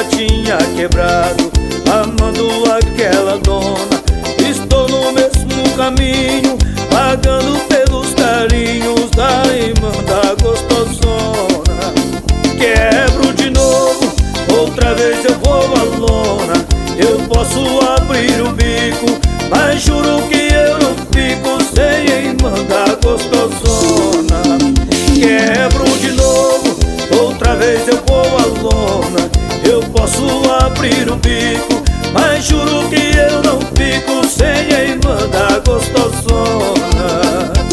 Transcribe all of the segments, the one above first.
tinha quebrado, amando aquela dona. Estou no mesmo caminho, pagando pelos carinhos da irmã da gostosona. Quebro de novo, outra vez eu vou à lona. Eu posso abrir o bico, mas juro que eu não fico sem a irmã da gostosona. Quebro de novo, outra vez eu vou à lona. Eu posso abrir o bico, mas juro que eu não fico sem a irmã da gostosona.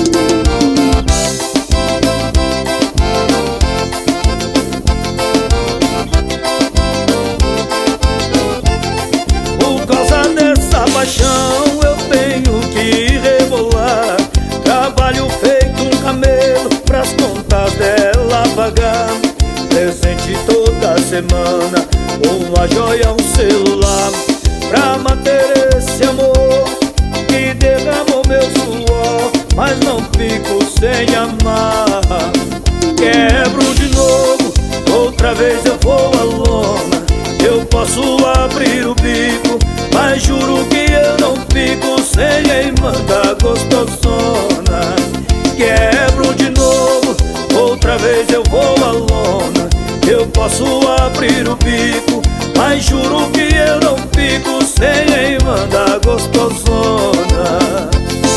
Por causa dessa paixão eu tenho que rebolar. Trabalho feito um camelo pras contas dela pagar. Presente toda semana, uma joia, um celular, pra manter esse amor que derramou meu suor, mas não fico sem amar. Quebro de novo, outra vez eu vou à lona. Eu posso abrir o bico, mas juro que eu não fico sem a irmã da gostosona. Quebro de novo, outra vez eu vou à lona. Eu posso abrir o bico, mas juro que eu não fico sem a irmã da gostosona.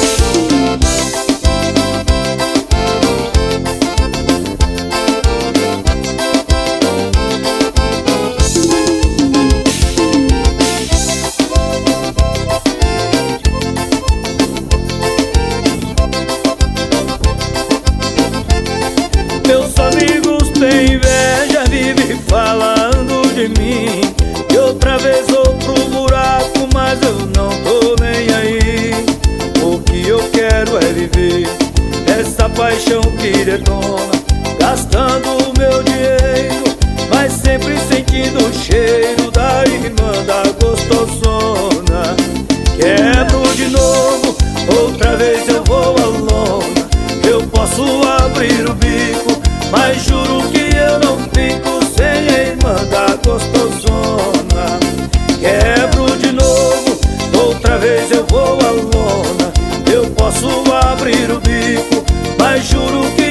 Meus amigos têm inveja, vivem falando de mim. E outra vez outro buraco, mas eu não tô nem aí. O que eu quero é viver essa paixão que detona, gastando o meu dinheiro, mas sempre sentindo o cheiro da irmã da gostosona. Quebro de novo, outra vez eu vou à lona. Eu posso abrir o bico, mas juro que eu não fico sem a irmã da gostosona. Quebro de novo, outra vez eu vou à lona. Eu posso abrir o bico, mas juro que